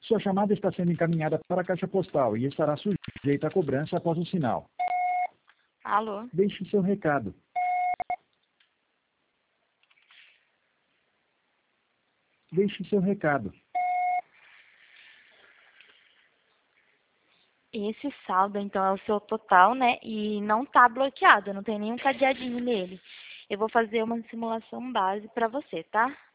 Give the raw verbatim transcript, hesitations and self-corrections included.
Sua chamada está sendo encaminhada para a caixa postal e estará sujeita a cobrança após o sinal. Alô? Deixe seu recado. Deixe seu recado. Esse saldo, então, é o seu total, né? E não tá bloqueado, não tem nenhum cadeadinho nele. Eu vou fazer uma simulação base para você, tá?